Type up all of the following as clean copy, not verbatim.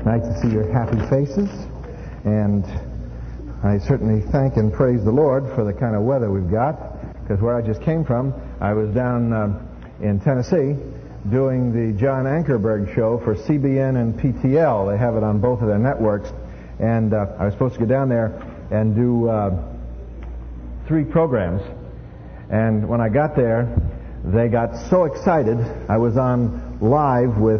Nice to see your happy faces, and I certainly thank and praise the Lord for the kind of weather we've got, because where I just came from, I was down in Tennessee doing the John Ankerberg show for CBN and PTL. They have it on both of their networks, and I was supposed to go down there and do 3 programs, and when I got there, they got so excited. I was on live with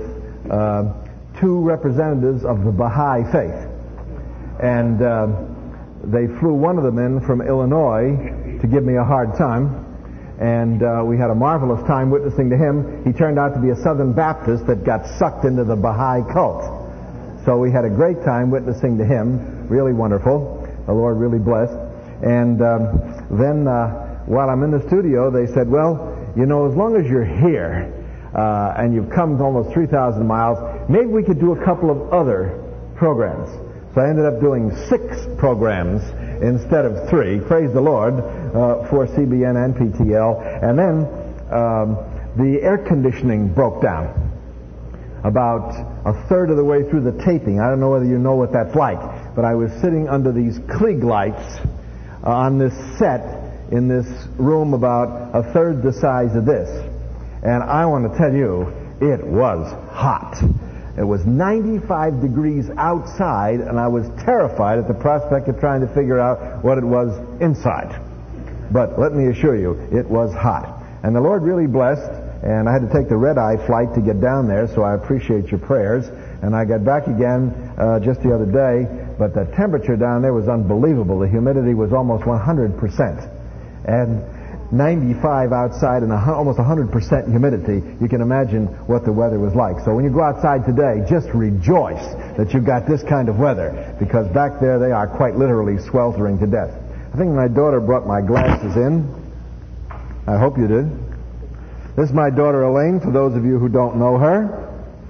2 representatives of the Baha'i faith, and they flew one of them in from Illinois to give me a hard time, and we had a marvelous time witnessing to him. He turned out to be a Southern Baptist that got sucked into the Baha'i cult, so we had a great time witnessing to him. Really wonderful. The Lord really blessed. And then while I'm in the studio, they said, well, you know, as long as you're here and you've come almost 3,000 miles, maybe we could do a couple of other programs. So I ended up doing 6 programs instead of 3. Praise the Lord for CBN and PTL. And then the air conditioning broke down about a third of the way through the taping. I don't know whether you know what that's like, but I was sitting under these Klieg lights on this set in this room about a third the size of this. And I want to tell you, it was hot. It was 95 degrees outside, and I was terrified at the prospect of trying to figure out what it was inside. But let me assure you, it was hot. And the Lord really blessed, and I had to take the red-eye flight to get down there, so I appreciate your prayers. And I got back again just the other day, but the temperature down there was unbelievable. The humidity was almost 100%. And 95 outside and almost 100% humidity. You can imagine what the weather was like. So when you go outside today, just rejoice that you've got this kind of weather, because back there they are quite literally sweltering to death. I think my daughter brought my glasses in. I hope you did. This is my daughter Elaine, for those of you who don't know her.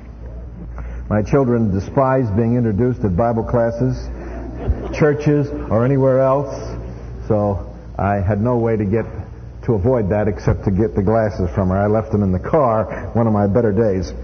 My children despise being introduced at Bible classes, churches, or anywhere else, so I had no way to avoid that except to get the glasses from her. I left them in the car, one of my better days.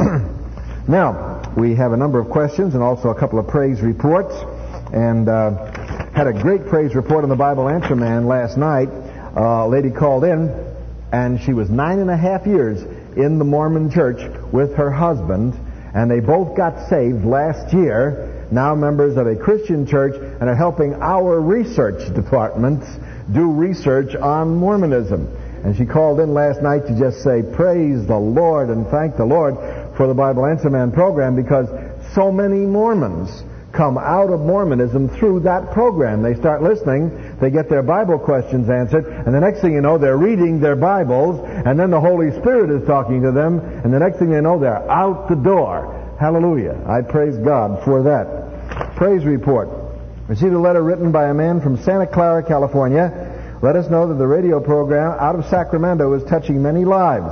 Now, we have a number of questions and also a couple of praise reports, and had a great praise report on the Bible Answer Man last night. A lady called in, and she was 9.5 years in the Mormon church with her husband, and they both got saved last year, now members of a Christian church, and are helping our research departments do research on Mormonism. And she called in last night to just say, praise the Lord and thank the Lord for the Bible Answer Man program, because so many Mormons come out of Mormonism through that program. They start listening, they get their Bible questions answered, and the next thing you know, they're reading their Bibles, and then the Holy Spirit is talking to them, and the next thing you know, they're out the door. Hallelujah. I praise God for that. Praise report. Received a letter written by a man from Santa Clara, California. Let us know that the radio program out of Sacramento is touching many lives.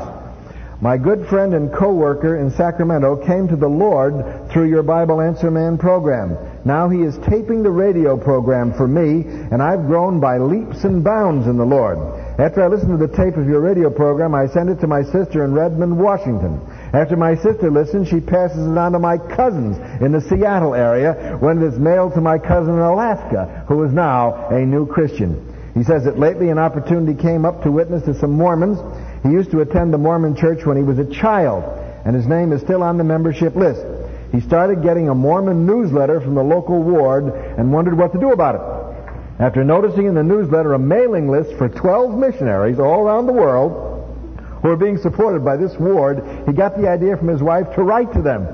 My good friend and co-worker in Sacramento came to the Lord through your Bible Answer Man program. Now he is taping the radio program for me, and I've grown by leaps and bounds in the Lord. After I listened to the tape of your radio program, I sent it to my sister in Redmond, Washington. After my sister listens, she passes it on to my cousins in the Seattle area, when it is mailed to my cousin in Alaska, who is now a new Christian. He says that lately an opportunity came up to witness to some Mormons. He used to attend the Mormon church when he was a child, and his name is still on the membership list. He started getting a Mormon newsletter from the local ward and wondered what to do about it. After noticing in the newsletter a mailing list for 12 missionaries all around the world who are being supported by this ward, he got the idea from his wife to write to them.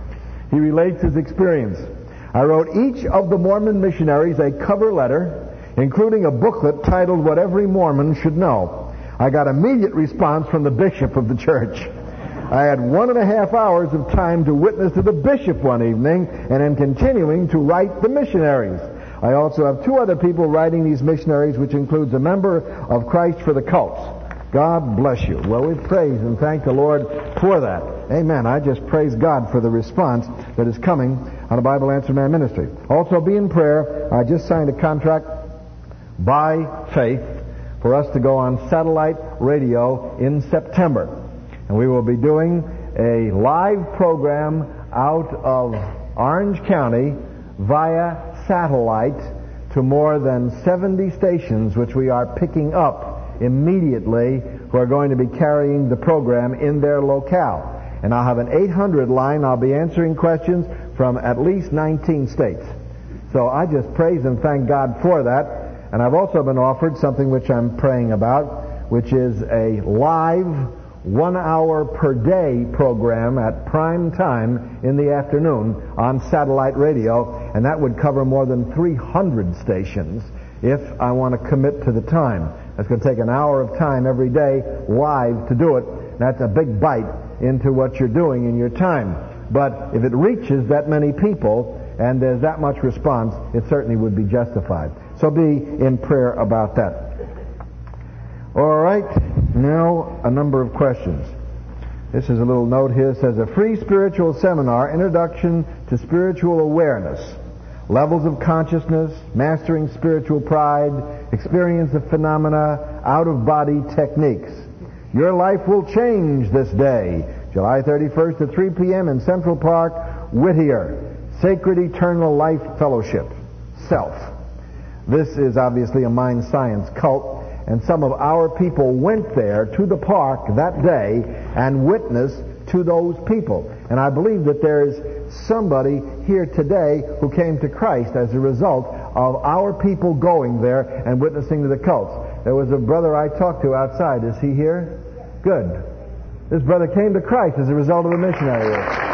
He relates his experience. I wrote each of the Mormon missionaries a cover letter, including a booklet titled What Every Mormon Should Know. I got immediate response from the bishop of the church. I had 1.5 hours of time to witness to the bishop one evening, and am continuing to write the missionaries. I also have 2 other people writing these missionaries, which includes a member of Christ for the Cults. God bless you. Well, we praise and thank the Lord for that. Amen. I just praise God for the response that is coming on a Bible Answer Man ministry. Also, be in prayer. I just signed a contract by faith for us to go on satellite radio in September. And we will be doing a live program out of Orange County via satellite to more than 70 stations, which we are picking up immediately, who are going to be carrying the program in their locale. And I'll have an 800 line. I'll be answering questions from at least 19 states. So I just praise and thank God for that. And I've also been offered something which I'm praying about, which is a live 1 hour per day program at prime time in the afternoon on satellite radio, and that would cover more than 300 stations if I want to commit to the time. That's going to take an hour of time every day live to do it. That's a big bite into what you're doing in your time. But if it reaches that many people and there's that much response, it certainly would be justified. So be in prayer about that. All right, now a number of questions. This is a little note here. It says, a free spiritual seminar, Introduction to Spiritual Awareness, Levels of Consciousness, Mastering Spiritual Pride, Experience of Phenomena, Out-of-Body Techniques. Your life will change this day. July 31st at 3 p.m. in Central Park, Whittier. Sacred Eternal Life Fellowship. Self. This is obviously a mind science cult. And some of our people went there to the park that day and witnessed to those people. And I believe that there is somebody here today who came to Christ as a result of our people going there and witnessing to the cults. There was a brother I talked to outside. Is he here? Good. This brother came to Christ as a result of the missionary work.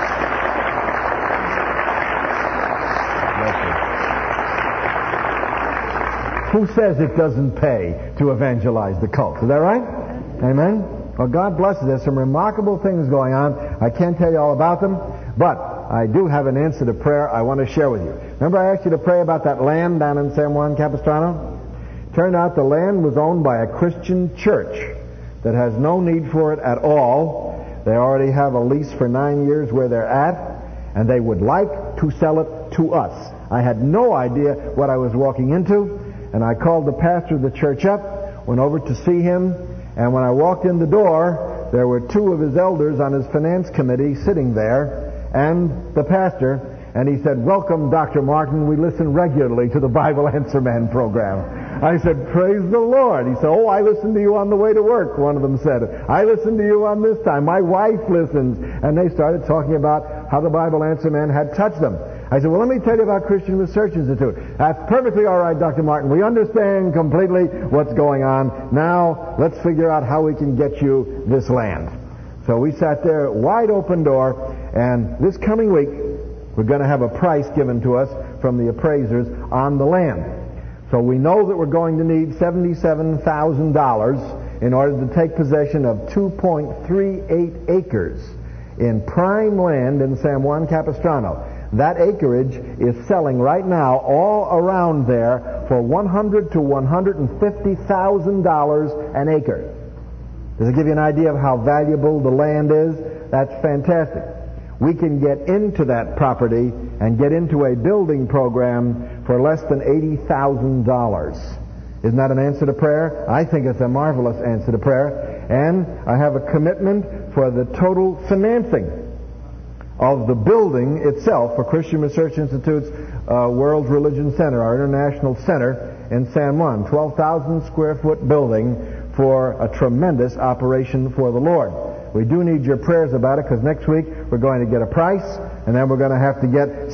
Who says it doesn't pay to evangelize the cult? Is that right? Amen? Well, God bless you. There's some remarkable things going on. I can't tell you all about them, but I do have an answer to prayer I want to share with you. Remember I asked you to pray about that land down in San Juan Capistrano? Turned out the land was owned by a Christian church that has no need for it at all. They already have a lease for 9 years where they're at, and they would like to sell it to us. I had no idea what I was walking into. And I called the pastor of the church up, went over to see him, and when I walked in the door, there were 2 of his elders on his finance committee sitting there, and the pastor, and he said, "Welcome, Dr. Martin. We listen regularly to the Bible Answer Man program." I said, "Praise the Lord." He said, "Oh, I listen to you on the way to work," one of them said. "I listen to you on this time. My wife listens." And they started talking about how the Bible Answer Man had touched them. I said, "Well, let me tell you about Christian Research Institute." "That's perfectly all right, Dr. Martin. We understand completely what's going on. Now, let's figure out how we can get you this land." So we sat there, wide open door, and this coming week, we're going to have a price given to us from the appraisers on the land. So we know that we're going to need $77,000 in order to take possession of 2.38 acres in prime land in San Juan Capistrano. That acreage is selling right now all around there for $100,000 to $150,000 an acre. Does it give you an idea of how valuable the land is? That's fantastic. We can get into that property and get into a building program for less than $80,000. Isn't that an answer to prayer? I think it's a marvelous answer to prayer. And I have a commitment for the total financing of the building itself for Christian Research Institute's World Religion Center, our international center in San Juan. 12,000 square foot building for a tremendous operation for the Lord. We do need your prayers about it, because next week we're going to get a price, and then we're going to have to get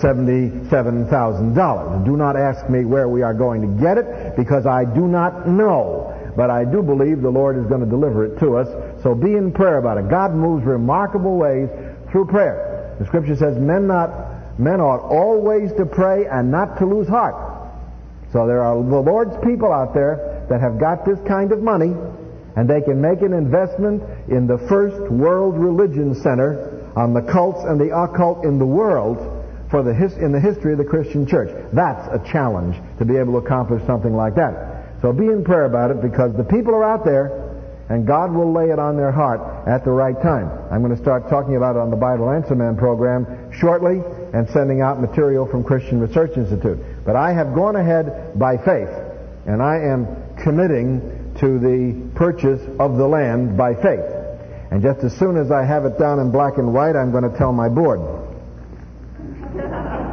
$77,000. Do not ask me where we are going to get it, because I do not know. But I do believe the Lord is going to deliver it to us. So be in prayer about it. God moves remarkable ways through prayer. The Scripture says men ought always to pray and not to lose heart. So there are the Lord's people out there that have got this kind of money, and they can make an investment in the first World Religion Center on the cults and the occult in the world in the history of the Christian church. That's a challenge to be able to accomplish something like that. So be in prayer about it, because the people are out there, and God will lay it on their heart at the right time. I'm going to start talking about it on the Bible Answer Man program shortly, and sending out material from Christian Research Institute. But I have gone ahead by faith, and I am committing to the purchase of the land by faith. And just as soon as I have it down in black and white, I'm going to tell my board.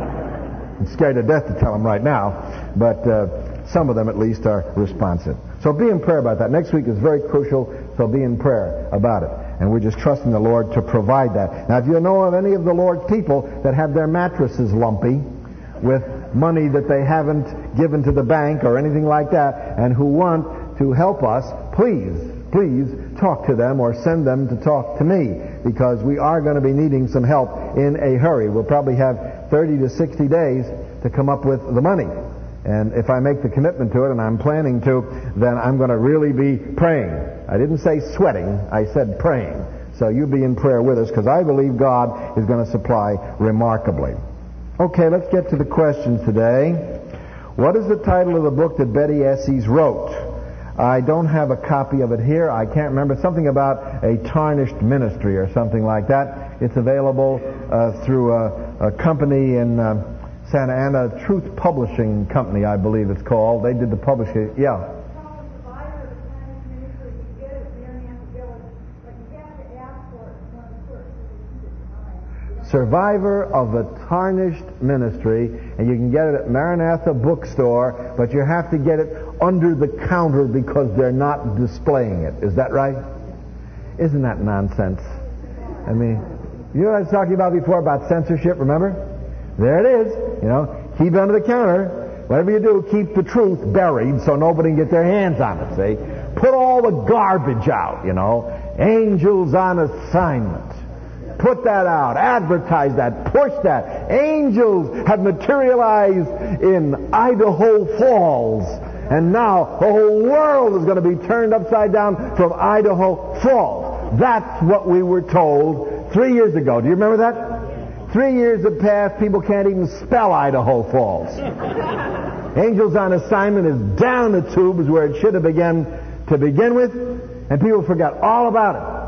I'm scared to death to tell them right now, but some of them at least are responsive. So be in prayer about that. Next week is very crucial, so be in prayer about it. And we're just trusting the Lord to provide that. Now, if you know of any of the Lord's people that have their mattresses lumpy with money that they haven't given to the bank or anything like that, and who want to help us, please talk to them or send them to talk to me, because we are going to be needing some help in a hurry. We'll probably have 30 to 60 days to come up with the money. And if I make the commitment to it, and I'm planning to, then I'm going to really be praying. I didn't say sweating, I said praying. So you be in prayer with us, because I believe God is going to supply remarkably. Okay, let's get to the questions today. What is the title of the book that Betty Esses wrote? I don't have a copy of it here. I can't remember. Something about a tarnished ministry or something like that. It's available through a company in Santa Ana, Truth Publishing Company, I believe it's called. They did the publishing. Yeah. Survivor of a Tarnished Ministry, and you can get it at Maranatha Bookstore, but you have to get it under the counter because they're not displaying it. Is that right? Isn't that nonsense? I mean, you know what I was talking about before about censorship, remember? There it is. You know, keep it under the counter. Whatever you do, keep the truth buried so nobody can get their hands on it, see? Put all the garbage out, you know. Angels on assignment. Put that out. Advertise that. Push that. Angels have materialized in Idaho Falls. And now the whole world is going to be turned upside down from Idaho Falls. That's what we were told 3 years ago. Do you remember that? 3 years have passed. People can't even spell Idaho Falls. Angels on Assignment is down the tubes where it should have begun to begin with. And people forgot all about it.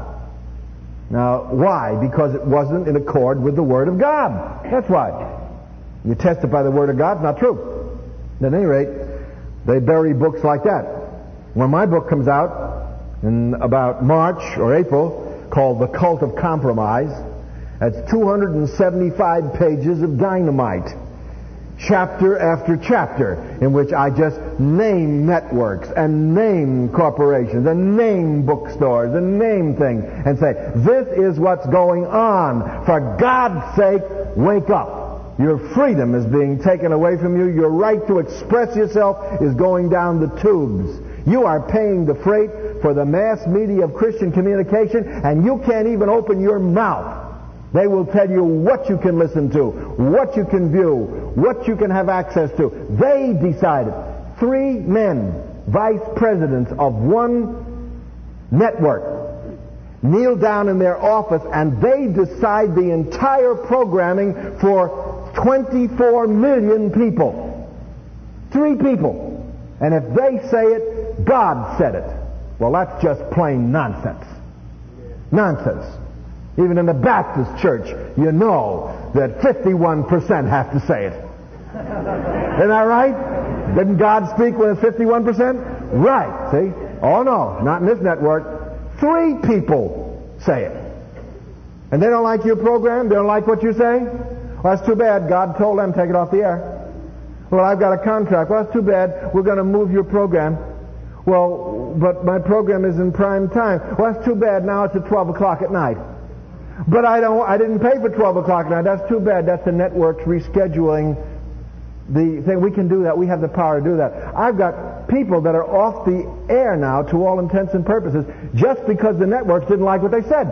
Now, why? Because it wasn't in accord with the Word of God. That's why. You testify the Word of God, it's not true. At any rate, they bury books like that. When my book comes out in about March or April, called The Cult of Compromise, that's 275 pages of dynamite. Chapter after chapter, in which I just name networks and name corporations and name bookstores and name things and say, this is what's going on. For God's sake, wake up. Your freedom is being taken away from you. Your right to express yourself is going down the tubes. You are paying the freight for the mass media of Christian communication, and you can't even open your mouth. They will tell you what you can listen to, what you can view, what you can have access to. They decided. 3 men, vice presidents of one network, kneel down in their office and they decide the entire programming for 24 million people. 3 people. And if they say it, God said it. Well, that's just plain nonsense. Nonsense. Even in the Baptist church, you know that 51% have to say it. Isn't that right? Didn't God speak when it's 51%? Right, see? Oh no, not in this network. 3 people say it. And they don't like your program? They don't like what you're saying? Well, that's too bad. God told them to take it off the air. Well, I've got a contract. Well, that's too bad. We're going to move your program. Well, but my program is in prime time. Well, that's too bad. Now it's at 12 o'clock at night. But I didn't pay for 12 o'clock now. That's too bad. That's the network's rescheduling the thing. We can do that. We have the power to do that. I've got people that are off the air now to all intents and purposes just because the networks didn't like what they said.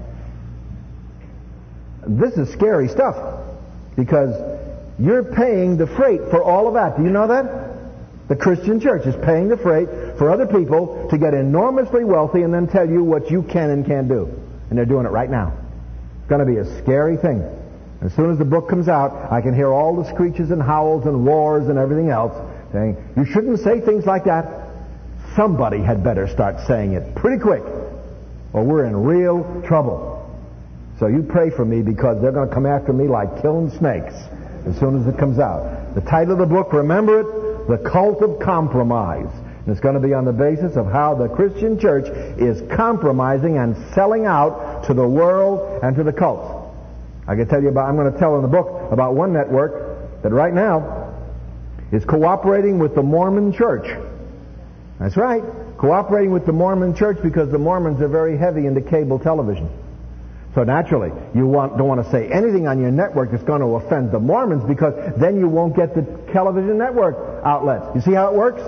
This is scary stuff because you're paying the freight for all of that. Do you know that? The Christian church is paying the freight for other people to get enormously wealthy and then tell you what you can and can't do. And they're doing it right now. It's going to be a scary thing. As soon as the book comes out, I can hear all the screeches and howls and roars and everything else saying, you shouldn't say things like that. Somebody had better start saying it pretty quick, or we're in real trouble. So you pray for me because they're going to come after me like killing snakes as soon as it comes out. The title of the book, remember it, The Cult of Compromise. And it's going to be on the basis of how the Christian church is compromising and selling out to the world and to the cults. I can tell you I'm going to tell in the book about one network that right now is cooperating with the Mormon Church. That's right, cooperating with the Mormon Church, because the Mormons are very heavy into cable television. So naturally, you don't want to say anything on your network that's going to offend the Mormons, because then you won't get the television network outlets. You see how it works?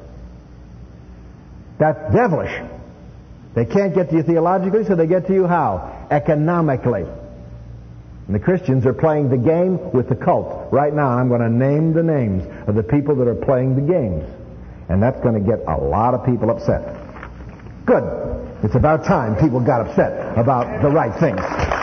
That's devilish. They can't get to you theologically, so they get to you how? Economically. And the Christians are playing the game with the cult. Right now, I'm going to name the names of the people that are playing the games. And that's going to get a lot of people upset. Good. It's about time people got upset about the right things.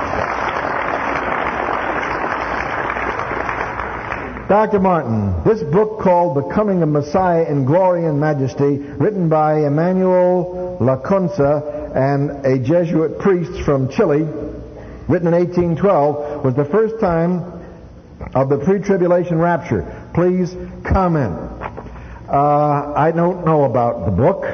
Dr. Martin, this book called The Coming of Messiah in Glory and Majesty, written by Emmanuel Lacunza and a Jesuit priest from Chile, written in 1812, was the first time of the pre-tribulation rapture. Please comment. I don't know about the book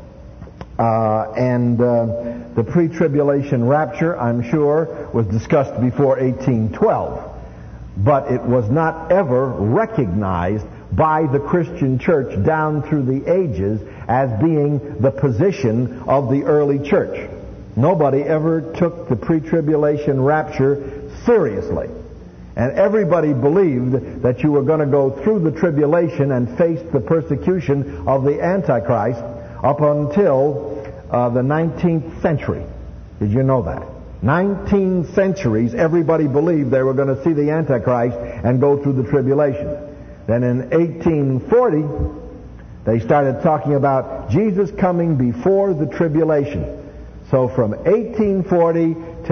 and the pre-tribulation rapture, I'm sure, was discussed before 1812. But it was not ever recognized by the Christian church down through the ages as being the position of the early church. Nobody ever took the pre-tribulation rapture seriously. And everybody believed that you were going to go through the tribulation and face the persecution of the Antichrist up until the 19th century. Did you know that? 19 centuries, everybody believed they were going to see the Antichrist and go through the tribulation. Then in 1840, they started talking about Jesus coming before the tribulation. So from 1840 to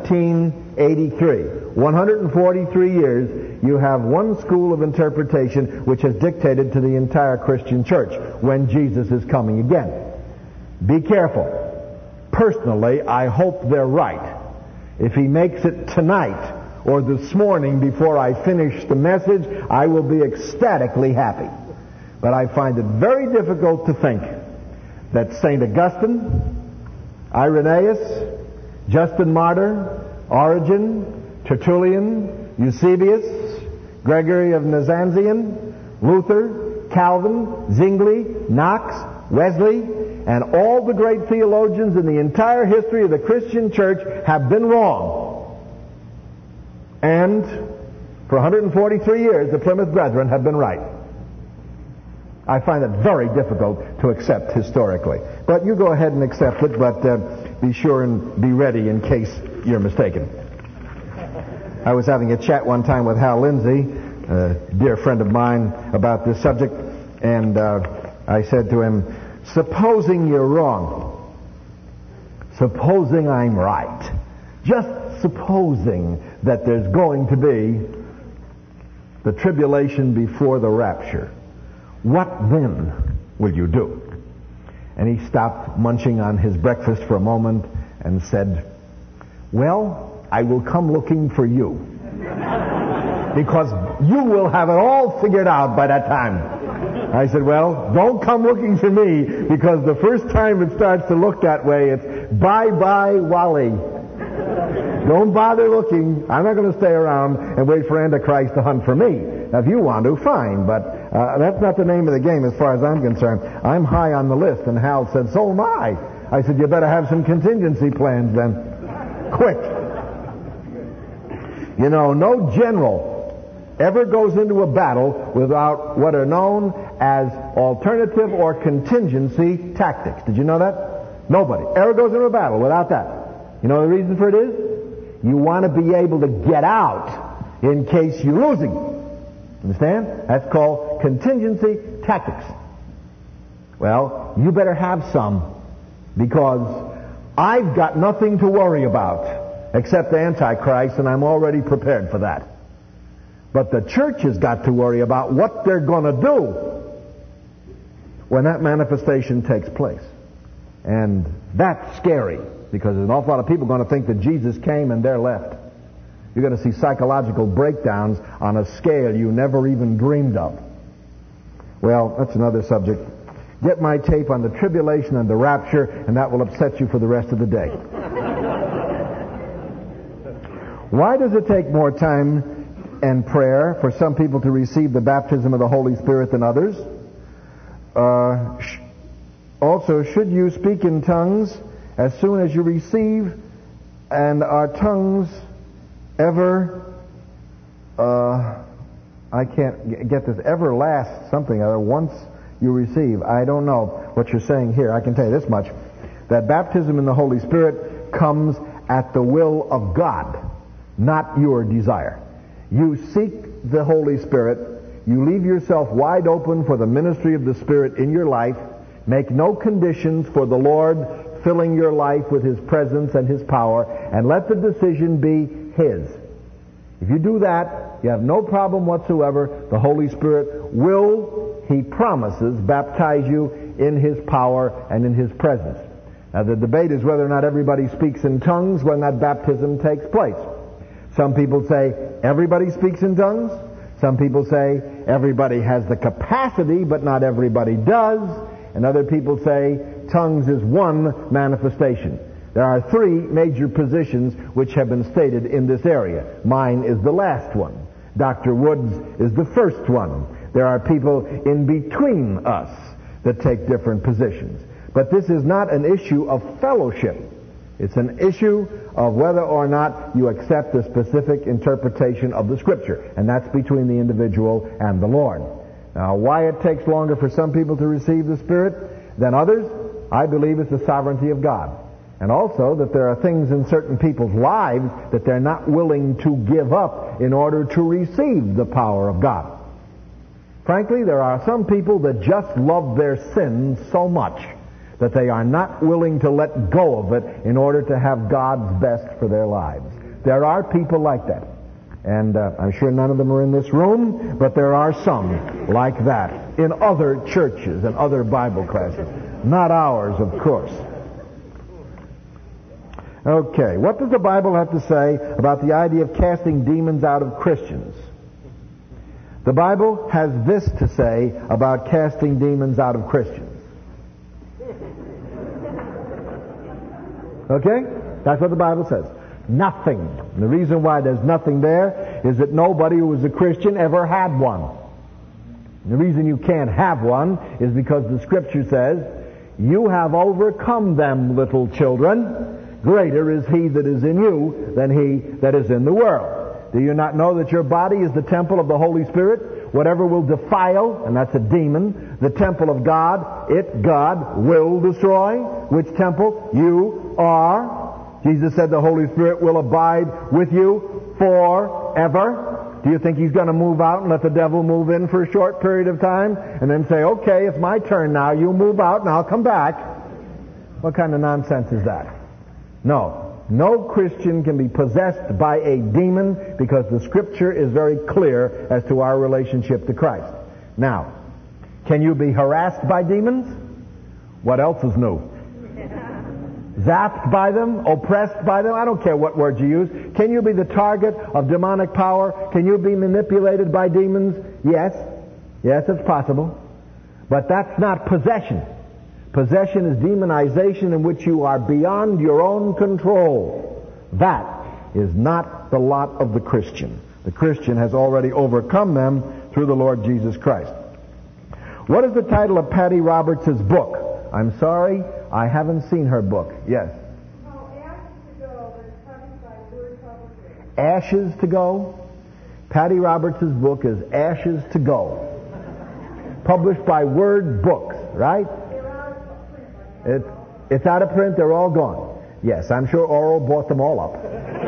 1983, 143 years, you have one school of interpretation which has dictated to the entire Christian church when Jesus is coming again. Be careful. Personally, I hope they're right. If he makes it tonight or this morning before I finish the message, I will be ecstatically happy. But I find it very difficult to think that St. Augustine, Irenaeus, Justin Martyr, Origen, Tertullian, Eusebius, Gregory of Nazianzen, Luther, Calvin, Zwingli, Knox, Wesley, and all the great theologians in the entire history of the Christian church have been wrong. And for 143 years, the Plymouth Brethren have been right. I find it very difficult to accept historically. But you go ahead and accept it, but be sure and be ready in case you're mistaken. I was having a chat one time with Hal Lindsey, a dear friend of mine, about this subject, and I said to him, supposing you're wrong, supposing I'm right, just supposing that there's going to be the tribulation before the rapture, what then will you do? And he stopped munching on his breakfast for a moment and said, well, I will come looking for you. Because you will have it all figured out by that time. I said, well, don't come looking for me, because the first time it starts to look that way, it's bye-bye, Wally. Don't bother looking. I'm not going to stay around and wait for Antichrist to hunt for me. Now, if you want to, fine, but that's not the name of the game as far as I'm concerned. I'm high on the list, and Hal said, so am I. I said, you better have some contingency plans then. Quick. You know, no general ever goes into a battle without what are known as alternative or contingency tactics. Did you know that? Nobody ever goes into a battle without that. You know the reason for it is? You want to be able to get out in case you're losing. Understand? That's called contingency tactics. Well, you better have some, because I've got nothing to worry about except the Antichrist, and I'm already prepared for that. But the church has got to worry about what they're going to do when that manifestation takes place. And that's scary, because there's an awful lot of people going to think that Jesus came and they're left. You're going to see psychological breakdowns on a scale you never even dreamed of. Well, that's another subject. Get my tape on the tribulation and the rapture, and that will upset you for the rest of the day. Why does it take more time and prayer for some people to receive the baptism of the Holy Spirit than others. Also, should you speak in tongues as soon as you receive, and are tongues ever, I can't get this, ever last something other once you receive? I don't know what you're saying here. I can tell you this much, that baptism in the Holy Spirit comes at the will of God, not your desire. You seek the Holy Spirit. You leave yourself wide open for the ministry of the Spirit in your life. Make no conditions for the Lord filling your life with His presence and His power, and let the decision be His. If you do that, you have no problem whatsoever. The Holy Spirit will, He promises, baptize you in His power and in His presence. Now, the debate is whether or not everybody speaks in tongues when that baptism takes place. Some people say everybody speaks in tongues. Some people say everybody has the capacity, but not everybody does. And other people say tongues is one manifestation. There are three major positions which have been stated in this area. Mine is the last one. Dr. Woods is the first one. There are people in between us that take different positions. But this is not an issue of fellowship. It's an issue of whether or not you accept a specific interpretation of the Scripture. And that's between the individual and the Lord. Now, why it takes longer for some people to receive the Spirit than others, I believe it's the sovereignty of God. And also that there are things in certain people's lives that they're not willing to give up in order to receive the power of God. Frankly, there are some people that just love their sins so much that they are not willing to let go of it in order to have God's best for their lives. There are people like that. And I'm sure none of them are in this room, but there are some like that in other churches and other Bible classes. Not ours, of course. Okay, what does the Bible have to say about the idea of casting demons out of Christians? The Bible has this to say about casting demons out of Christians. Okay? That's what the Bible says. Nothing. And the reason why there's nothing there is that nobody who was a Christian ever had one. And the reason you can't have one is because the Scripture says, "You have overcome them, little children. Greater is He that is in you than he that is in the world." Do you not know that your body is the temple of the Holy Spirit? Whatever will defile, and that's a demon, the temple of God, God will destroy. Which temple? You are. Jesus said the Holy Spirit will abide with you forever. Do you think He's going to move out and let the devil move in for a short period of time and then say, "Okay, it's my turn now, you move out and I'll come back"? What kind of nonsense is that? No Christian can be possessed by a demon because the Scripture is very clear as to our relationship to Christ. Now, can you be harassed by demons? What else is new? Zapped by them? Oppressed by them? I don't care what word you use. Can you be the target of demonic power? Can you be manipulated by demons? Yes. Yes, it's possible. But that's not possession. Possession is demonization in which you are beyond your own control. That is not the lot of the Christian. The Christian has already overcome them through the Lord Jesus Christ. What is the title of Patty Roberts' book? I'm sorry, I haven't seen her book. Yes? Oh, Ashes to Go, but it's published by Word Publishing. Ashes to Go? Patty Roberts' book is Ashes to Go. Published by Word Books, right? It's out of print, they're all gone. Yes, I'm sure Oral bought them all up.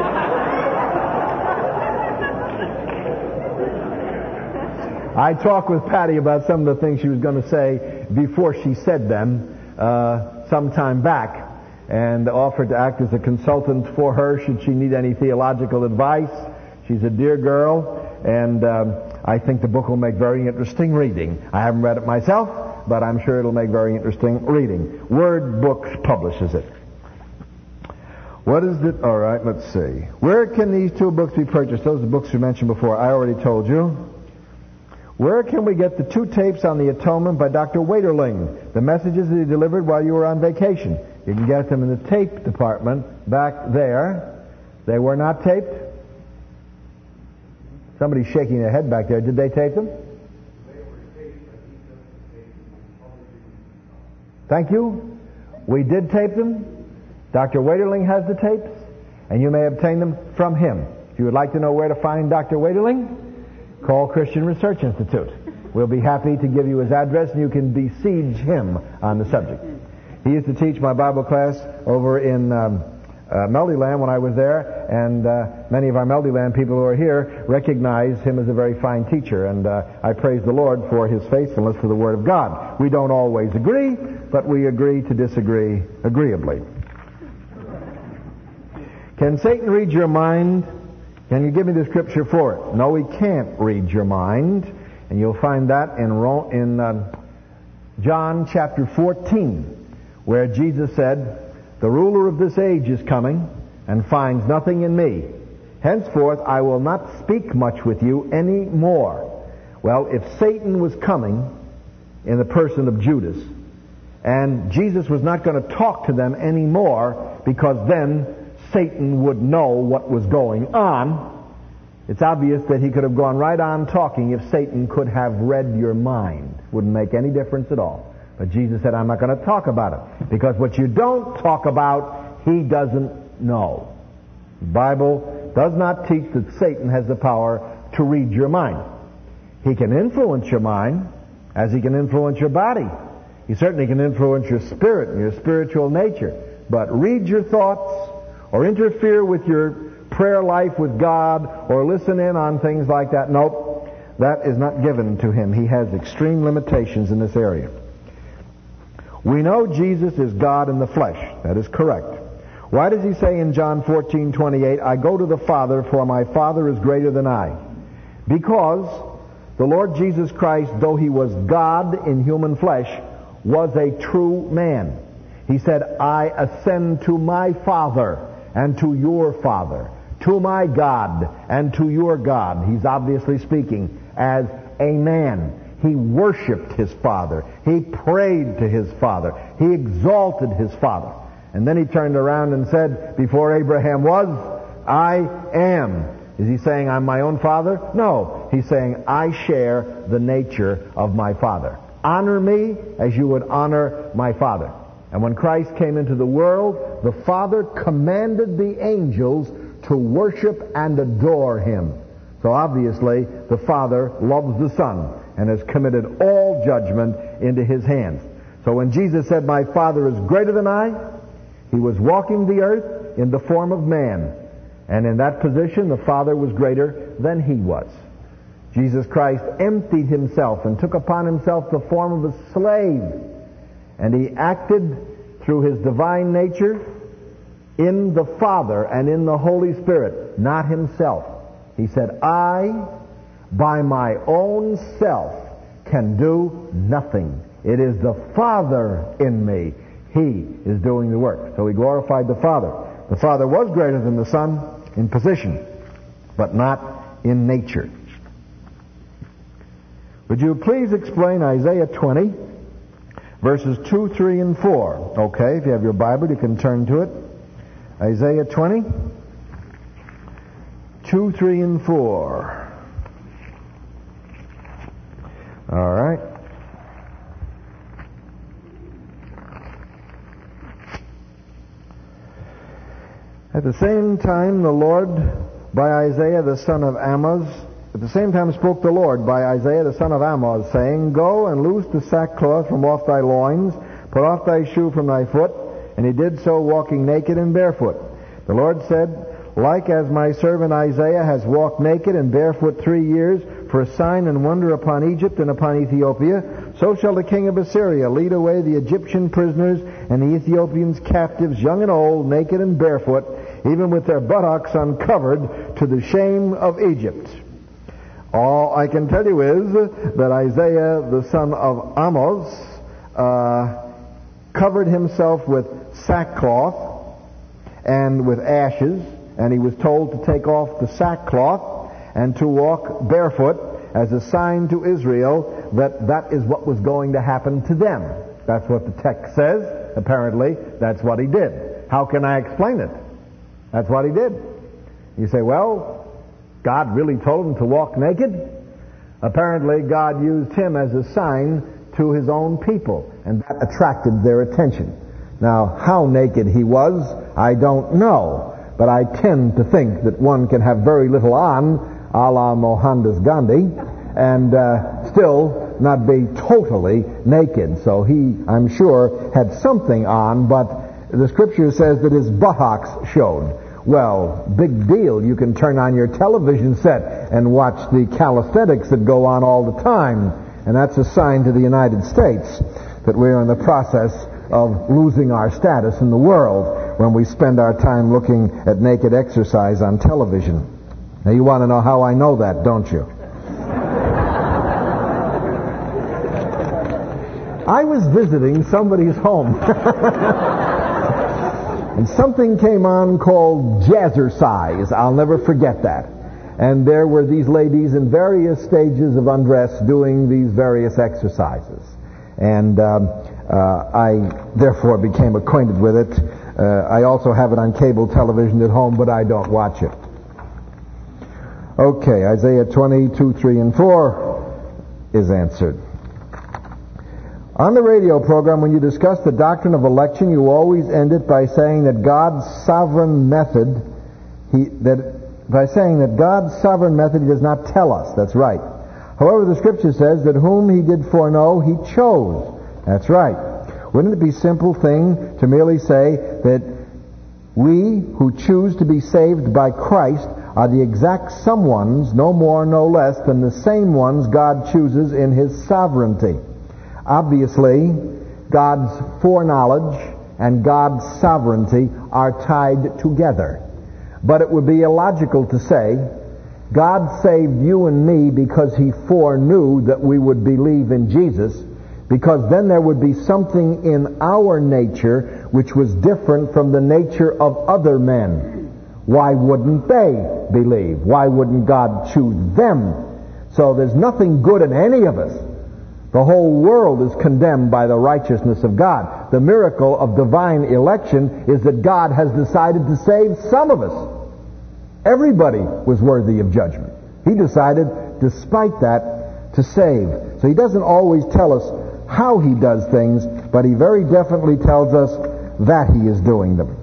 I talked with Patty about some of the things she was going to say before she said them some time back, and offered to act as a consultant for her should she need any theological advice. She's a dear girl, and I think the book will make very interesting reading. I haven't read it myself, but I'm sure it'll make very interesting reading. Word Books publishes it. What is it? All right, let's see. Where can these two books be purchased? Those are the books we mentioned before. I already told you. Where can we get the 2 tapes on the Atonement by Dr. Waiterling? The messages that he delivered while you were on vacation. You can get them in the tape department back there. They were not taped? Somebody's shaking their head back there. Did they tape them? Thank you. We did tape them. Dr. Waderling has the tapes, and you may obtain them from him. If you would like to know where to find Dr. Waderling, call Christian Research Institute. We'll be happy to give you his address, and you can besiege him on the subject. He used to teach my Bible class over in Meldyland when I was there, and many of our Meldyland people who are here recognize him as a very fine teacher, and I praise the Lord for his faithfulness to the Word of God. We don't always agree, but we agree to disagree agreeably. Can Satan read your mind? Can you give me the scripture for it? No, he can't read your mind, and you'll find that in John chapter 14, where Jesus said, "The ruler of this age is coming and finds nothing in me. Henceforth I will not speak much with you any more." Well, if Satan was coming in the person of Judas, and Jesus was not going to talk to them anymore, because then Satan would know what was going on, it's obvious that he could have gone right on talking if Satan could have read your mind. Wouldn't make any difference at all. But Jesus said, I'm not going to talk about it, because what you don't talk about, he doesn't know. The Bible does not teach that Satan has the power to read your mind. He can influence your mind as he can influence your body. He certainly can influence your spirit and your spiritual nature. But read your thoughts or interfere with your prayer life with God or listen in on things like that, nope, that is not given to him. He has extreme limitations in this area. We know Jesus is God in the flesh. That is correct. Why does he say in John 14:28, I go to the Father, for my Father is greater than I? Because the Lord Jesus Christ, though he was God in human flesh, was a true man. He said, I ascend to my Father and to your Father, to my God and to your God. He's obviously speaking as a man. He worshipped his Father. He prayed to his Father. He exalted his Father. And then he turned around and said, before Abraham was, I am. Is he saying I'm my own Father? No. He's saying I share the nature of my Father. Honor me as you would honor my Father. And when Christ came into the world, the Father commanded the angels to worship and adore him. So obviously, the Father loves the Son and has committed all judgment into his hands. So when Jesus said, my Father is greater than I, he was walking the earth in the form of man. And in that position, the Father was greater than he was. Jesus Christ emptied himself and took upon himself the form of a slave. And he acted through his divine nature in the Father and in the Holy Spirit, not himself. He said, I, by my own self, can do nothing. It is the Father in me. He is doing the work. So he glorified the Father. The Father was greater than the Son in position, but not in nature. Would you please explain Isaiah 20, verses 2, 3, and 4? Okay, if you have your Bible, you can turn to it. Isaiah 20, 2, 3, and 4. All right. At the same time, the Lord, by Isaiah the son of Amoz, at the same time spoke the Lord by Isaiah the son of Amoz, saying, Go and loose the sackcloth from off thy loins, put off thy shoe from thy foot. And he did so, walking naked and barefoot. The Lord said, Like as my servant Isaiah has walked naked and barefoot 3 years, for a sign and wonder upon Egypt and upon Ethiopia, so shall the king of Assyria lead away the Egyptian prisoners and the Ethiopians captives, young and old, naked and barefoot, even with their buttocks uncovered, to the shame of Egypt. All I can tell you is that Isaiah, the son of Amoz, covered himself with sackcloth and with ashes, and he was told to take off the sackcloth and to walk barefoot as a sign to Israel that that is what was going to happen to them. That's what the text says. Apparently, that's what he did. How can I explain it? That's what he did. You say, well, God really told him to walk naked? Apparently, God used him as a sign to his own people, and that attracted their attention. Now, how naked he was, I don't know, but I tend to think that one can have very little on, a la Mohandas Gandhi, and still not be totally naked. So he, I'm sure, had something on, but the scripture says that his buttocks showed. Well, big deal. You can turn on your television set and watch the calisthenics that go on all the time. And that's a sign to the United States that we're in the process of losing our status in the world when we spend our time looking at naked exercise on television. Now, you want to know how I know that, don't you? I was visiting somebody's home. And something came on called Jazzercise. I'll never forget that. And there were these ladies in various stages of undress doing these various exercises. And I therefore became acquainted with it. I also have it on cable television at home, but I don't watch it. Okay, Isaiah 22, 3, and 4 is answered. On the radio program, when you discuss the doctrine of election, you always end it by saying that God's sovereign method, he does not tell us. That's right. However, the scripture says that whom he did foreknow, he chose. That's right. Wouldn't it be a simple thing to merely say that we who choose to be saved by Christ are the exact someones, no more, no less, than the same ones God chooses in his sovereignty? Obviously, God's foreknowledge and God's sovereignty are tied together. But it would be illogical to say, God saved you and me because he foreknew that we would believe in Jesus, because then there would be something in our nature which was different from the nature of other men. Why wouldn't they believe? Why wouldn't God choose them? So there's nothing good in any of us. The whole world is condemned by the righteousness of God. The miracle of divine election is that God has decided to save some of us. Everybody was worthy of judgment. He decided, despite that, to save. So he doesn't always tell us how he does things, but he very definitely tells us that he is doing them.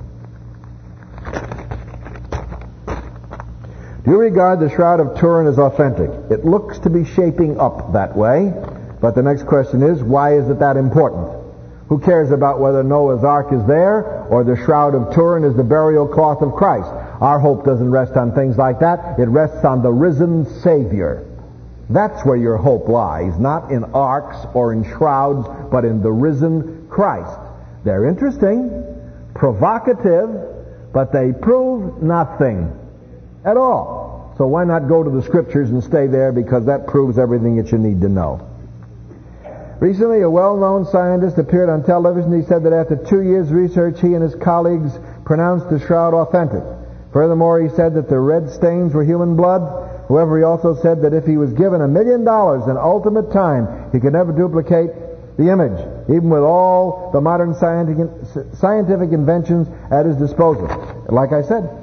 Do you regard the Shroud of Turin as authentic? It looks to be shaping up that way. But the next question is, why is it that important? Who cares about whether Noah's Ark is there or the Shroud of Turin is the burial cloth of Christ? Our hope doesn't rest on things like that. It rests on the risen Savior. That's where your hope lies, not in arks or in shrouds, but in the risen Christ. They're interesting, provocative, but they prove nothing at all. So why not go to the Scriptures and stay there, because that proves everything that you need to know. Recently, a well-known scientist appeared on television. He said that after 2 years' research, he and his colleagues pronounced the shroud authentic. Furthermore, he said that the red stains were human blood. However, he also said that if he was given $1 million in ultimate time, he could never duplicate the image, even with all the modern scientific inventions at his disposal. Like I said,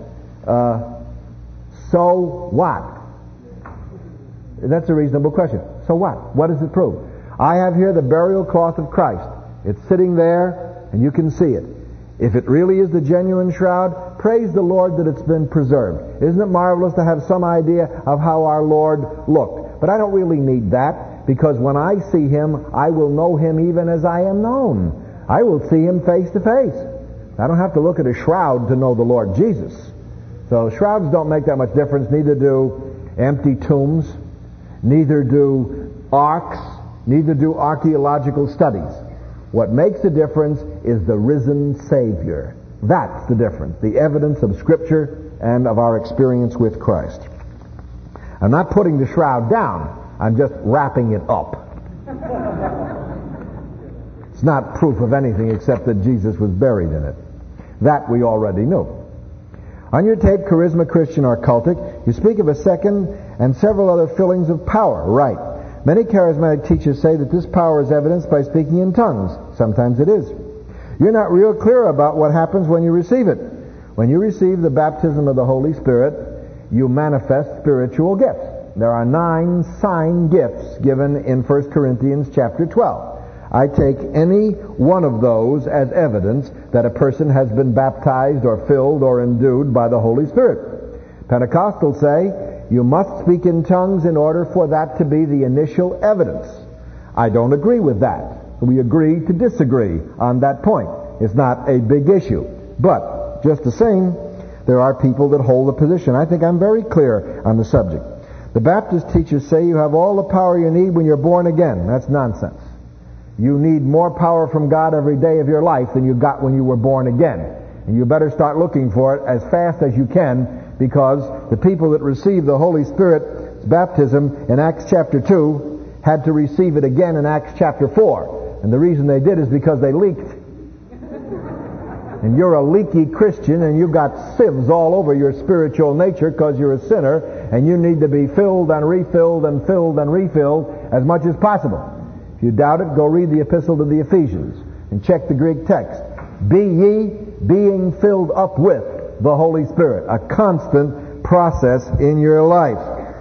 so what? That's a reasonable question. So what? What does it prove? I have here the burial cloth of Christ. It's sitting there, and you can see it. If it really is the genuine shroud, praise the Lord that it's been preserved. Isn't it marvelous to have some idea of how our Lord looked? But I don't really need that, because when I see him, I will know him even as I am known. I will see him face to face. I don't have to look at a shroud to know the Lord Jesus. So shrouds don't make that much difference. Neither do empty tombs. Neither do arks. Neither do archaeological studies. What makes the difference is the risen Savior. That's the difference. The evidence of Scripture and of our experience with Christ. I'm not putting the shroud down. I'm just wrapping it up. It's not proof of anything except that Jesus was buried in it. That we already knew. On your tape, Charisma Christian or Cultic, you speak of a second and several other fillings of power. Right. Many charismatic teachers say that this power is evidenced by speaking in tongues. Sometimes it is. You're not real clear about what happens when you receive it. When you receive the baptism of the Holy Spirit, you manifest spiritual gifts. There are 9 sign gifts given in 1 Corinthians chapter 12. I take any one of those as evidence that a person has been baptized or filled or endued by the Holy Spirit. Pentecostals say you must speak in tongues in order for that to be the initial evidence. I don't agree with that. We agree to disagree on that point. It's not a big issue. But, just the same, there are people that hold the position. I think I'm very clear on the subject. The Baptist teachers say you have all the power you need when you're born again. That's nonsense. You need more power from God every day of your life than you got when you were born again. And you better start looking for it as fast as you can, because the people that received the Holy Spirit's baptism in Acts chapter 2 had to receive it again in Acts chapter 4. And the reason they did is because they leaked. And you're a leaky Christian, and you've got sieves all over your spiritual nature because you're a sinner, and you need to be filled and refilled and filled and refilled as much as possible. If you doubt it, go read the epistle to the Ephesians and check the Greek text. Be ye being filled up with the Holy Spirit. A constant process in your life.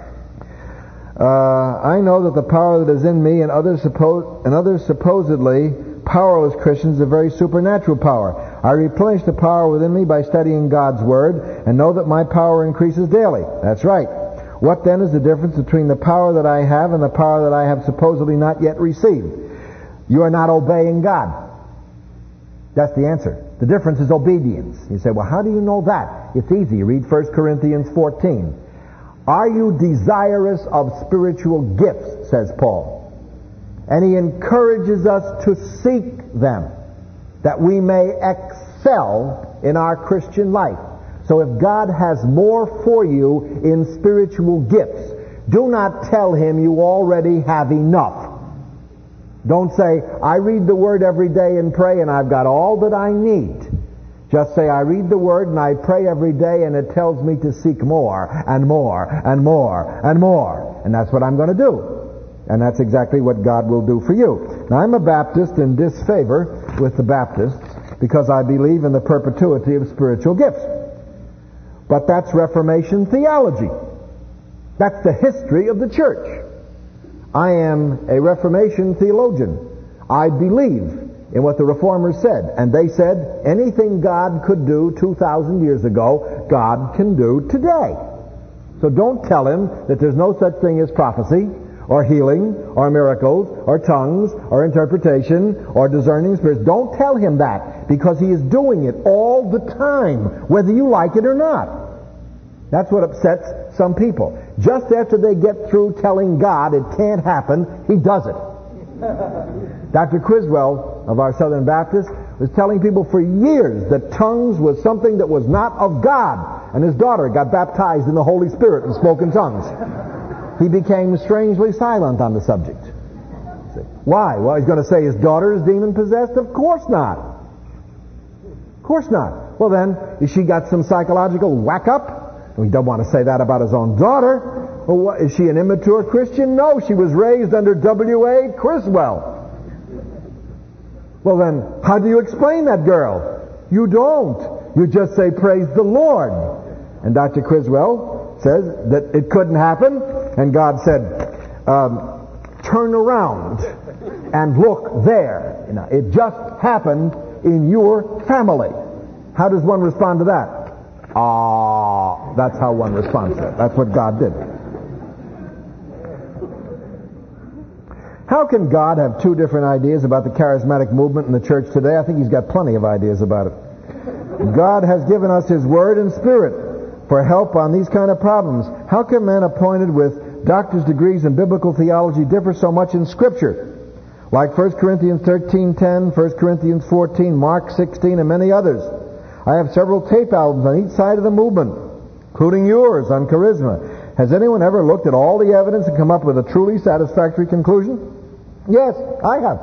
I know that the power that is in me and others supposedly powerless Christians is a very supernatural power. I replenish the power within me by studying God's Word and know that my power increases daily. That's right. What then is the difference between the power that I have and the power that I have supposedly not yet received? You are not obeying God. That's the answer. The difference is obedience. You say, well, how do you know that? It's easy. Read 1 Corinthians 14. Are you desirous of spiritual gifts, says Paul. And he encourages us to seek them, that we may excel in our Christian life. So if God has more for you in spiritual gifts, do not tell him you already have enough. Don't say, I read the Word every day and pray and I've got all that I need. Just say, I read the Word and I pray every day and it tells me to seek more and more and more and more. And that's what I'm going to do. And that's exactly what God will do for you. Now, I'm a Baptist in disfavor with the Baptists because I believe in the perpetuity of spiritual gifts. But that's Reformation theology. That's the history of the church. I am a Reformation theologian. I believe in what the Reformers said. And they said anything God could do 2,000 years ago, God can do today. So don't tell him that there's no such thing as prophecy, or healing, or miracles, or tongues, or interpretation, or discerning spirits. Don't tell him that, because he is doing it all the time, whether you like it or not. That's what upsets some people. Just after they get through telling God it can't happen, he does it. Dr. Criswell of our Southern Baptist was telling people for years that tongues was something that was not of God, and his daughter got baptized in the Holy Spirit and spoke in tongues. He became strangely silent on the subject. Why? Well, he's going to say his daughter is demon-possessed? Of course not. Of course not. Well then, has she got some psychological whack-up? We don't want to say that about his own daughter. Well, what, is she an immature Christian? No, she was raised under W.A. Criswell. Well then, how do you explain that girl? You don't. You just say, praise the Lord. And Dr. Criswell says that it couldn't happen, and God said, turn around and look there. You know, it just happened in your family. How does one respond to that? That's how one responds to it. That's what God did. How can God have two different ideas about the charismatic movement in the church today? I think he's got plenty of ideas about it. God has given us his word and spirit for help on these kind of problems. How can men appointed with doctor's degrees in biblical theology differ so much in Scripture? Like 1 Corinthians 13:10, 1 Corinthians 14, Mark 16, and many others. I have several tape albums on each side of the movement, including yours on charisma. Has anyone ever looked at all the evidence and come up with a truly satisfactory conclusion? Yes, I have.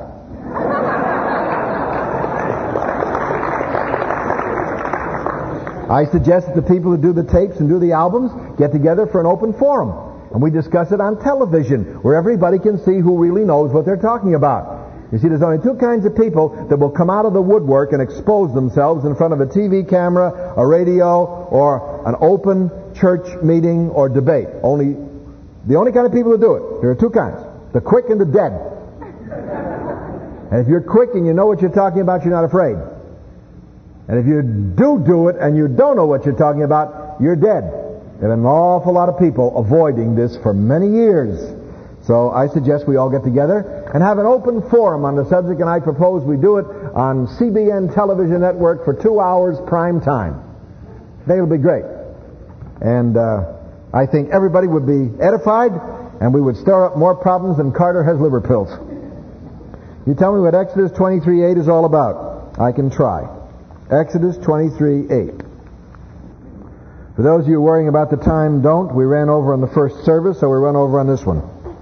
I suggest that the people who do the tapes and do the albums get together for an open forum, and we discuss it on television, where everybody can see who really knows what they're talking about. You see, there's only two kinds of people that will come out of the woodwork and expose themselves in front of a TV camera, a radio, or an open church meeting or debate. The only kind of people who do it. There are two kinds. The quick and the dead. And if you're quick and you know what you're talking about, you're not afraid. And if you do it and you don't know what you're talking about, you're dead. There have been an awful lot of people avoiding this for many years. So I suggest we all get together and have an open forum on the subject, and I propose we do it on CBN Television Network for 2 hours prime time. I think it'll be great. And I think everybody would be edified, and we would stir up more problems than Carter has liver pills. You tell me what Exodus 23:8 is all about. I can try. Exodus 23:8. For those of you worrying about the time, don't. We ran over on the first service, so we run over on this one.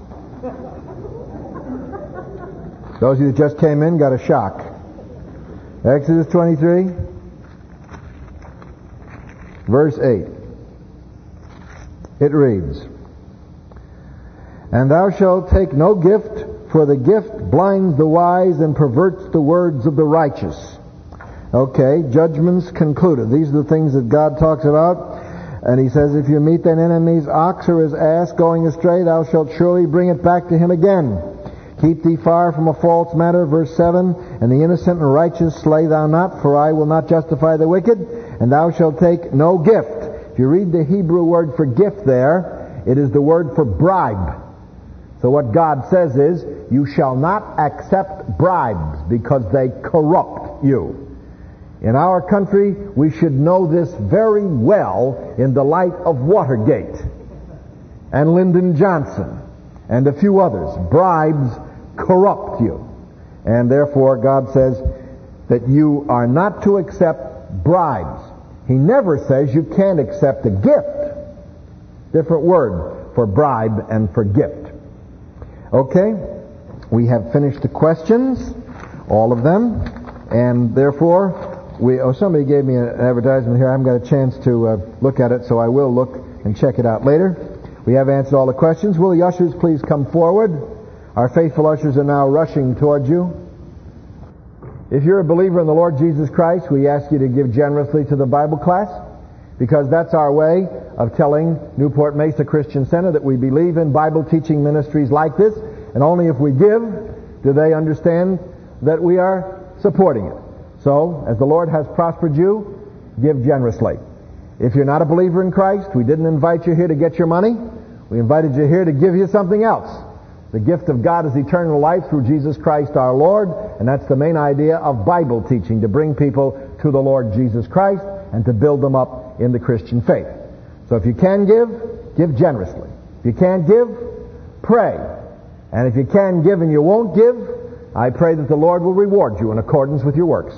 Those of you that just came in got a shock. Exodus 23, verse 8. It reads, "And thou shalt take no gift, for the gift blinds the wise and perverts the words of the righteous." Okay, judgments concluded. These are the things that God talks about. And he says, "If you meet thine enemy's ox or his ass going astray, thou shalt surely bring it back to him again. Keep thee far from a false matter," verse 7, "and the innocent and righteous slay thou not, for I will not justify the wicked, and thou shalt take no gift." If you read the Hebrew word for gift there, it is the word for bribe. So what God says is, you shall not accept bribes because they corrupt you. In our country, we should know this very well in the light of Watergate and Lyndon Johnson and a few others. Bribes corrupt you. And therefore, God says that you are not to accept bribes. He never says you can't accept a gift. Different word for bribe and for gift. Okay, we have finished the questions, all of them, and therefore, somebody gave me an advertisement here. I haven't got a chance to look at it, so I will look and check it out later. We have answered all the questions. Will the ushers please come forward? Our faithful ushers are now rushing towards you. If you're a believer in the Lord Jesus Christ, we ask you to give generously to the Bible class, because that's our way of telling Newport Mesa Christian Center that we believe in Bible teaching ministries like this, and only if we give do they understand that we are supporting it. So, as the Lord has prospered you, give generously. If you're not a believer in Christ, we didn't invite you here to get your money. We invited you here to give you something else. The gift of God is eternal life through Jesus Christ our Lord, and that's the main idea of Bible teaching, to bring people to the Lord Jesus Christ and to build them up in the Christian faith. So if you can give generously. If you can't give, pray. And if you can give and you won't give, I pray that the Lord will reward you in accordance with your works.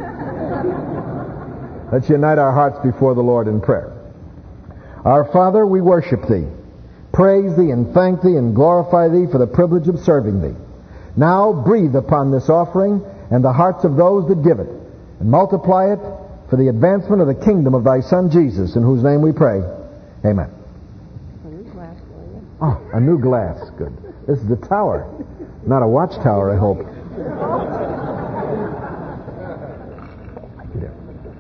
Let's unite our hearts before the Lord in prayer. Our Father, we worship Thee, praise Thee, and thank Thee, and glorify Thee for the privilege of serving Thee. Now breathe upon this offering and the hearts of those that give it, and multiply it for the advancement of the kingdom of Thy Son Jesus, in whose name we pray. Amen. Oh, a new glass. Good. This is the tower. Not a watchtower, I hope. Thank you, dear.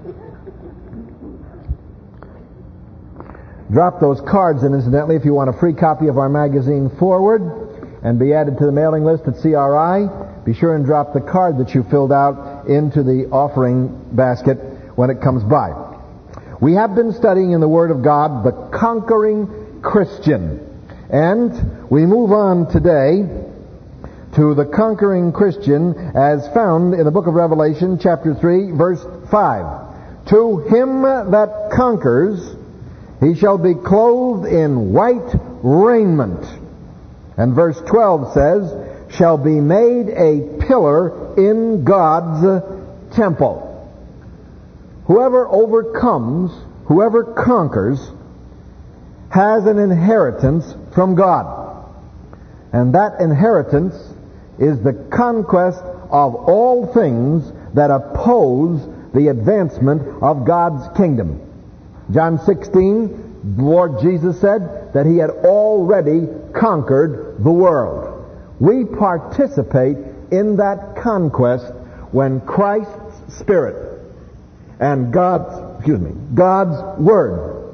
Drop those cards in, incidentally, if you want a free copy of our magazine Forward and be added to the mailing list at CRI. Be sure and drop the card that you filled out into the offering basket when it comes by. We have been studying in the Word of God the conquering Christian. And we move on today to the conquering Christian as found in the book of Revelation, chapter 3, verse 5. To him that conquers, he shall be clothed in white raiment. And verse 12 says, shall be made a pillar in God's temple. Whoever overcomes, whoever conquers, has an inheritance from God. And that inheritance is the conquest of all things that oppose the advancement of God's kingdom. John 16, the Lord Jesus said that He had already conquered the world. We participate in that conquest when Christ's Spirit and God's Word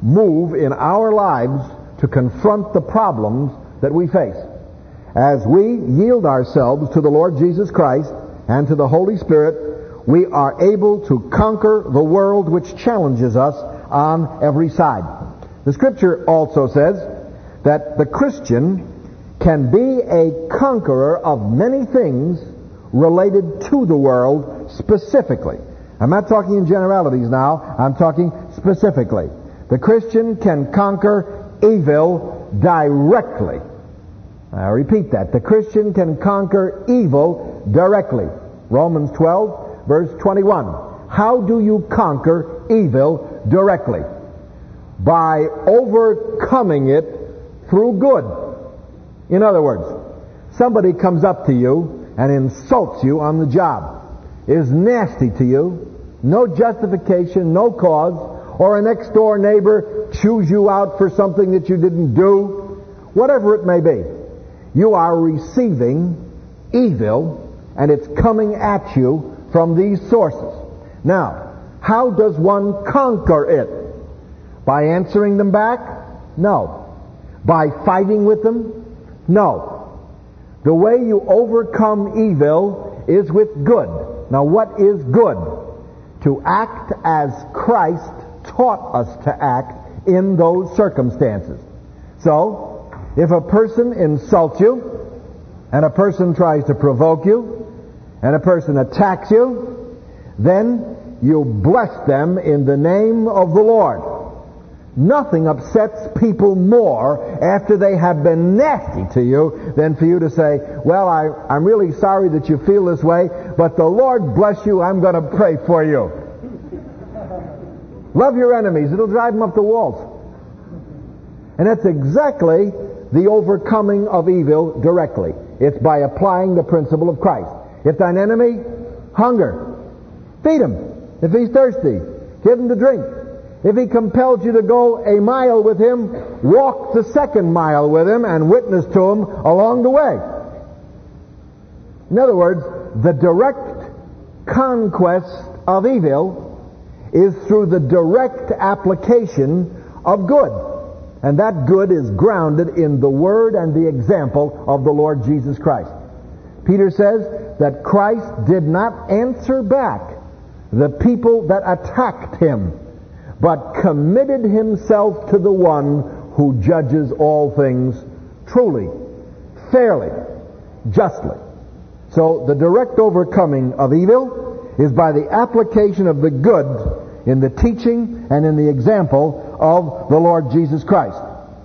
move in our lives to confront the problems that we face. As we yield ourselves to the Lord Jesus Christ and to the Holy Spirit, we are able to conquer the world which challenges us on every side. The Scripture also says that the Christian can be a conqueror of many things related to the world specifically. I'm not talking in generalities now, I'm talking specifically. The Christian can conquer evil directly. I repeat that. The Christian can conquer evil directly. Romans 12, verse 21. How do you conquer evil directly? By overcoming it through good. In other words, somebody comes up to you and insults you on the job, is nasty to you, no justification, no cause, or a next door neighbor chews you out for something that you didn't do, whatever it may be. You are receiving evil, and it's coming at you from these sources. Now, how does one conquer it? By answering them back? No. By fighting with them? No. The way you overcome evil is with good. Now, what is good? To act as Christ taught us to act in those circumstances. So, if a person insults you, and a person tries to provoke you, and a person attacks you, then you bless them in the name of the Lord. Nothing upsets people more after they have been nasty to you than for you to say, well, I'm really sorry that you feel this way, but the Lord bless you, I'm going to pray for you. Love your enemies. It'll drive them up the walls. And that's exactly the overcoming of evil directly. It's by applying the principle of Christ. If thine enemy hunger, feed him. If he's thirsty, give him to drink. If he compels you to go a mile with him, walk the second mile with him and witness to him along the way. In other words, the direct conquest of evil is through the direct application of good. And that good is grounded in the Word and the example of the Lord Jesus Christ. Peter says that Christ did not answer back the people that attacked him, but committed himself to the one who judges all things truly, fairly, justly. So the direct overcoming of evil is by the application of the good in the teaching and in the example of the Lord Jesus Christ.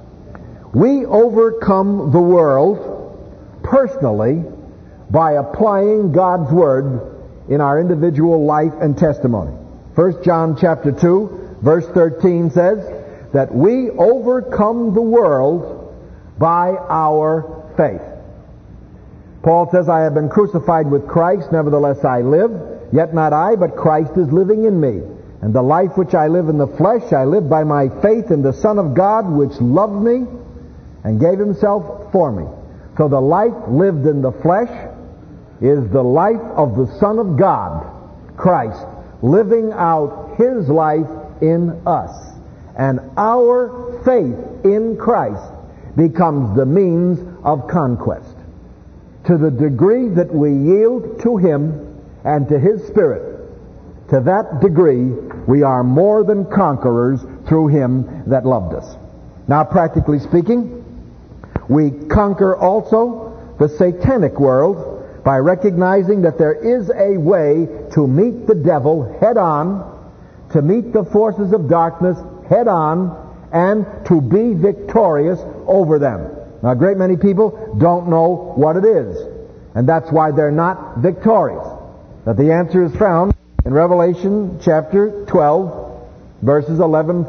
We overcome the world personally by applying God's Word in our individual life and testimony. 1 John chapter 2, verse 13 says that we overcome the world by our faith. Paul says, I have been crucified with Christ, nevertheless I live, yet not I, but Christ is living in me. And the life which I live in the flesh, I live by my faith in the Son of God, which loved me and gave himself for me. So the life lived in the flesh is the life of the Son of God, Christ, living out his life in us. And our faith in Christ becomes the means of conquest. To the degree that we yield to him and to his Spirit, to that degree we are more than conquerors through him that loved us. Now, practically speaking, we conquer also the satanic world by recognizing that there is a way to meet the devil head on, to meet the forces of darkness head on, and to be victorious over them. Now, a great many people don't know what it is, and that's why they're not victorious. But the answer is found in Revelation chapter 12, verses 11.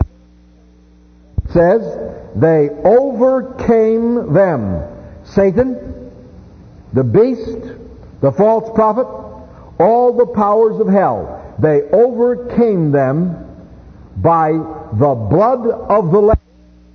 It says, they overcame them. Satan, the beast, the false prophet, all the powers of hell. They overcame them by the blood of the Lamb,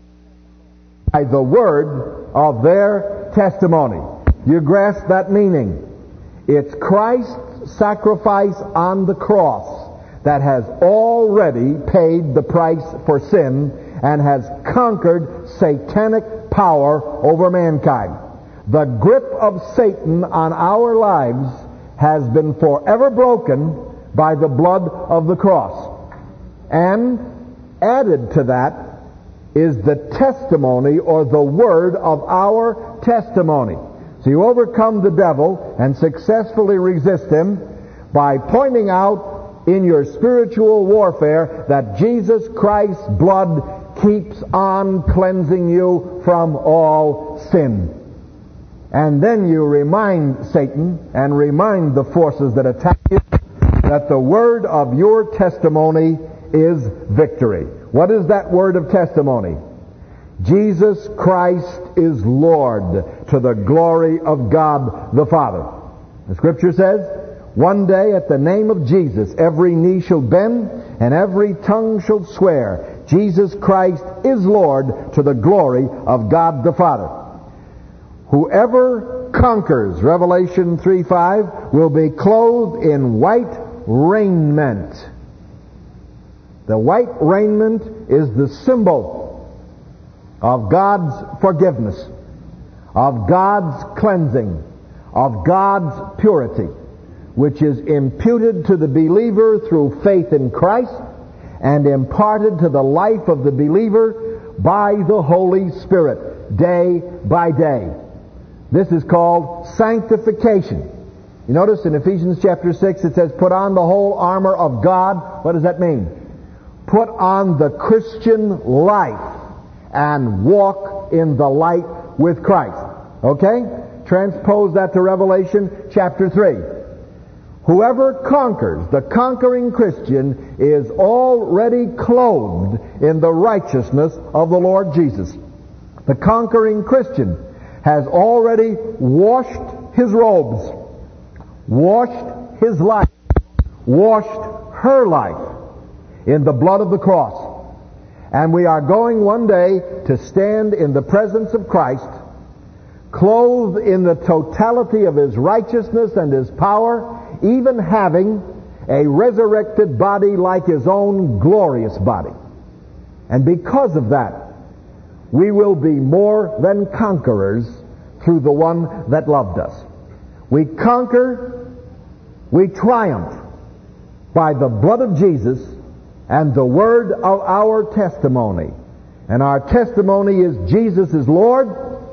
by the word of their testimony. You grasp that meaning? It's Christ's sacrifice on the cross that has already paid the price for sin, and has conquered satanic power over mankind. The grip of Satan on our lives has been forever broken by the blood of the cross. And added to that is the testimony, or the word of our testimony. So you overcome the devil and successfully resist him by pointing out in your spiritual warfare that Jesus Christ's blood keeps on cleansing you from all sin. And then you remind Satan and remind the forces that attack you that the word of your testimony is victory. What is that word of testimony? Jesus Christ is Lord, to the glory of God the Father. The Scripture says, one day at the name of Jesus every knee shall bend and every tongue shall swear Jesus Christ is Lord, to the glory of God the Father. Whoever conquers, Revelation 3:5, will be clothed in white raiment. The white raiment is the symbol of God's forgiveness, of God's cleansing, of God's purity, which is imputed to the believer through faith in Christ and imparted to the life of the believer by the Holy Spirit, day by day. This is called sanctification. You notice in Ephesians chapter 6 it says, put on the whole armor of God. What does that mean? Put on the Christian life and walk in the light with Christ. Okay? Transpose that to Revelation chapter 3. Whoever conquers, the conquering Christian, is already clothed in the righteousness of the Lord Jesus. The conquering Christian has already washed his robes, washed his life, washed her life in the blood of the cross. And we are going one day to stand in the presence of Christ, clothed in the totality of His righteousness and His power, even having a resurrected body like His own glorious body. And because of that, we will be more than conquerors through the one that loved us. We conquer, we triumph by the blood of Jesus and the word of our testimony. And our testimony is Jesus is Lord,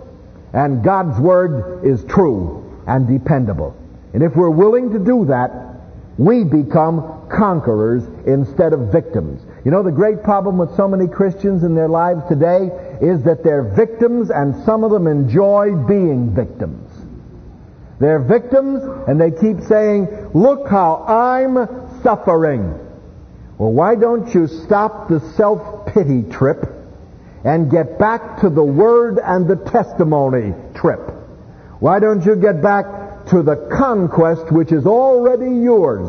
and God's word is true and dependable. And if we're willing to do that, we become conquerors instead of victims. You know, the great problem with so many Christians in their lives today is that they're victims, and some of them enjoy being victims. They're victims, and they keep saying, look how I'm suffering. Well, why don't you stop the self-pity trip and get back to the word and the testimony trip? Why don't you get back to the conquest which is already yours?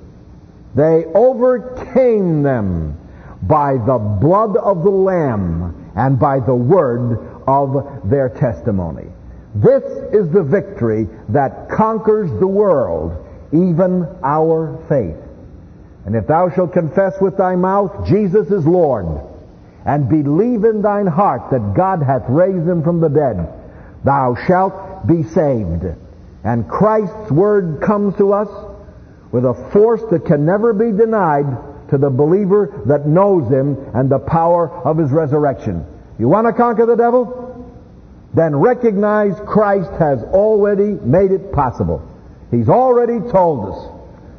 They overcame them by the blood of the Lamb and by the word of their testimony. This is the victory that conquers the world, even our faith. And if thou shalt confess with thy mouth Jesus is Lord, and believe in thine heart that God hath raised him from the dead, thou shalt be saved. And Christ's word comes to us with a force that can never be denied to the believer that knows him and the power of his resurrection. You want to conquer the devil? Then recognize Christ has already made it possible. He's already told us,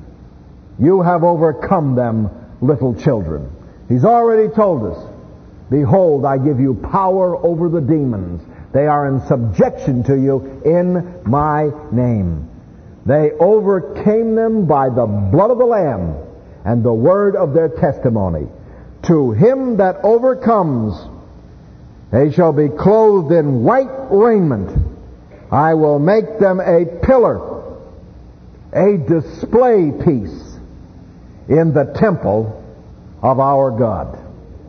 you have overcome them, little children. He's already told us, behold, I give you power over the demons. They are in subjection to you in my name. They overcame them by the blood of the Lamb and the word of their testimony. To him that overcomes, they shall be clothed in white raiment. I will make them a pillar, a display piece in the temple of our God.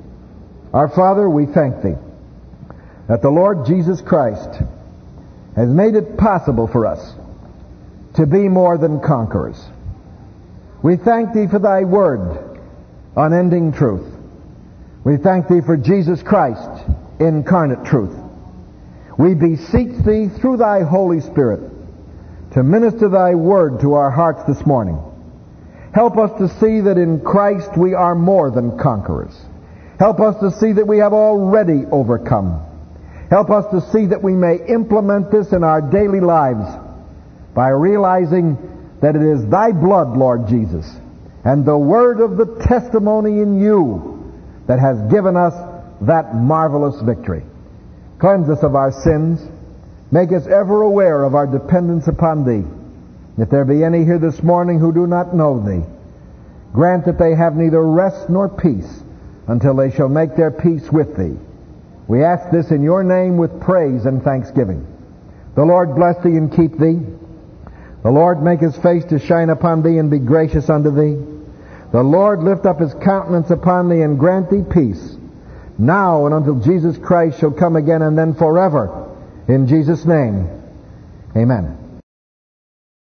Our Father, we thank Thee that the Lord Jesus Christ has made it possible for us to be more than conquerors. We thank Thee for Thy word, unending truth. We thank Thee for Jesus Christ, incarnate truth. We beseech Thee through Thy Holy Spirit to minister Thy word to our hearts this morning. Help us to see that in Christ we are more than conquerors. Help us to see that we have already overcome. Help us to see that we may implement this in our daily lives by realizing that it is Thy blood, Lord Jesus, and the word of the testimony in You that has given us that marvelous victory. Cleanse us of our sins. Make us ever aware of our dependence upon Thee. If there be any here this morning who do not know Thee, grant that they have neither rest nor peace until they shall make their peace with Thee. We ask this in Your name with praise and thanksgiving. The Lord bless Thee and keep Thee. The Lord make His face to shine upon Thee and be gracious unto Thee. The Lord lift up His countenance upon Thee and grant Thee peace, now and until Jesus Christ shall come again, and then forever. In Jesus' name, amen.